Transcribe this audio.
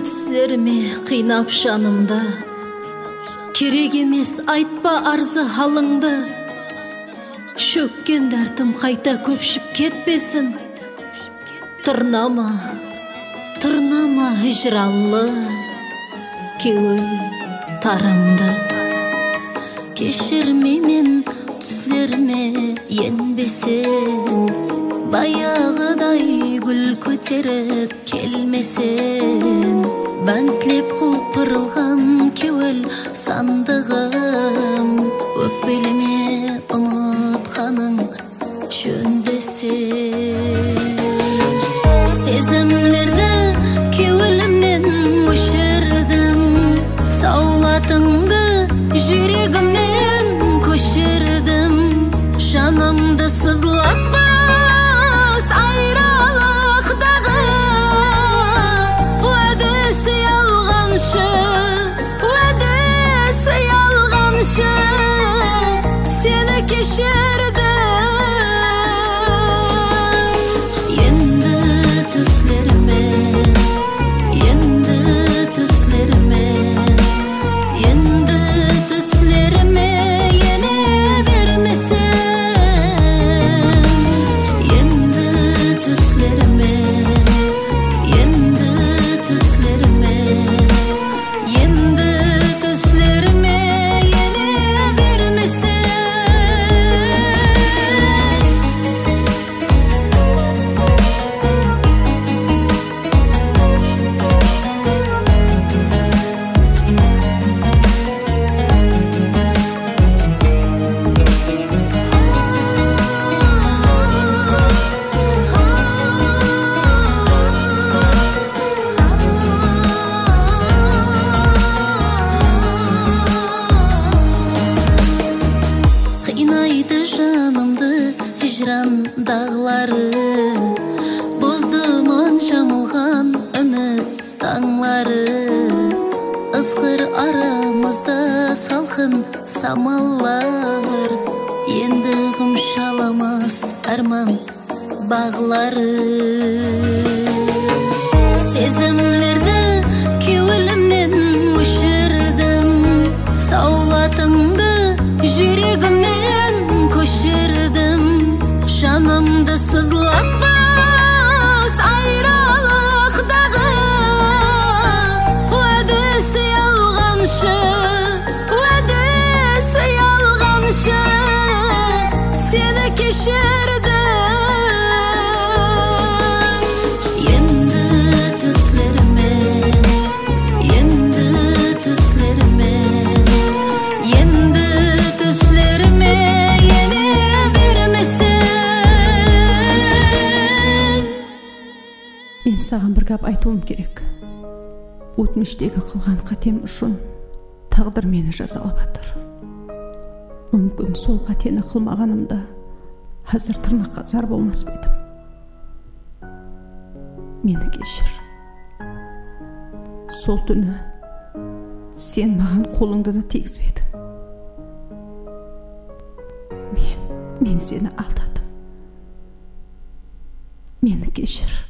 Түслеріме қинап жанымды, керек емес айтпа арзы халыңды. Шөккен дәртім қайта көпшіп кетпесін. Тырнама хижраллы кеуіл тарымды. Кешірмемен түслеріме енбесін, баяғыдай гүл көтеріп келмесін. Бәнтлеп құлпырылған кеуіл сандығым, өкпелеме ұмытқаның жөндесін. Сезімлерді кеуілімнен өшірдім, саулатыңды жүрегімнен көшірдім. Жанымды сызлатпас айралықтағы уәдесі алғаншы сені кешірдім. Hicran dağları, bozduman şamılgan ümit tаңлары. Ызғыр арамызда салқын самаллар, енді ғымшаламас арман бағлары. Сезімлерді кеуілімнен өшірдім, саулатыңды жүрегімнен көшірдім. Жанымды сызлатпас айралықтағы уәдесі алғаншы сені кешірдім. Мен саған бір гәп айтуым керек. Өтміштегі қылған қатем үшін тағдыр мені жазалап жатыр. Мүмкін сол қатені қылмағанымда қазір тырнаққа зар болмас едім. Мені кешір. Сол түні сен маған қолыңды да тигізбедің. Мен сені алдадым. Мені кешір.